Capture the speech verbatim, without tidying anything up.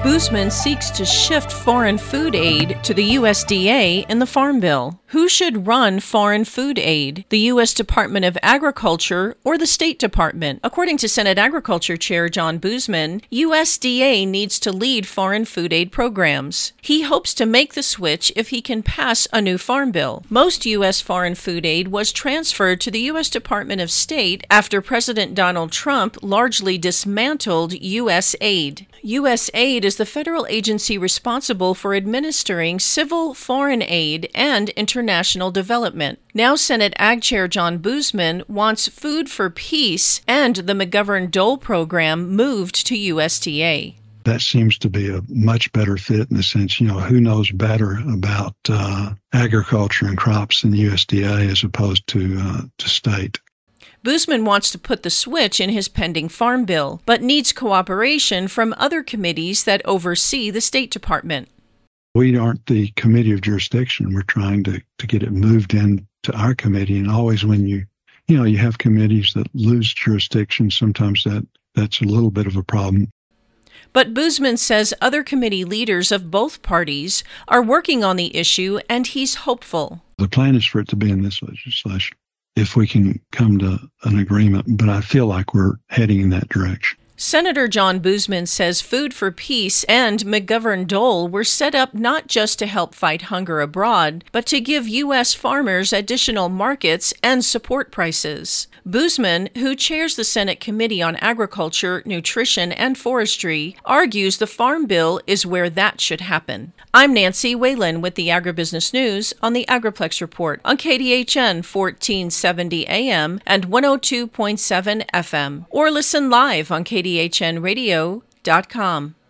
Boozman seeks to shift foreign food aid to the U S D A in the Farm Bill. Who should run foreign food aid? The U S Department of Agriculture or the State Department? According to Senate Agriculture Chair John Boozman, U S D A needs to lead foreign food aid programs. He hopes to make the switch if he can pass a new Farm Bill. Most U S foreign food aid was transferred to the U S Department of State after President Donald Trump largely dismantled U S aid. U S aid is the federal agency responsible for administering civil foreign aid and international development. Now Senate Ag Chair John Boozman wants Food for Peace and the McGovern-Dole program moved to U S D A. That seems to be a much better fit in the sense, you know, who knows better about uh, agriculture and crops than U S D A as opposed to uh, to state. Boozman wants to put the switch in his pending Farm Bill, but needs cooperation from other committees that oversee the State Department. We aren't the committee of jurisdiction. We're trying to, to get it moved in to our committee. And always when you, you know, you have committees that lose jurisdiction, sometimes that, that's a little bit of a problem. But Boozman says other committee leaders of both parties are working on the issue, and he's hopeful. The plan is for it to be in this legislation, if we can come to an agreement, but I feel like we're heading in that direction. Senator John Boozman says Food for Peace and McGovern-Dole were set up not just to help fight hunger abroad, but to give U S farmers additional markets and support prices. Boozman, who chairs the Senate Committee on Agriculture, Nutrition, and Forestry, argues the Farm Bill is where that should happen. I'm Nancy Whalen with the Agribusiness News on the Agriplex Report on K D H N fourteen seventy A M and one oh two point seven F M, or listen live on K D H N radio dot com.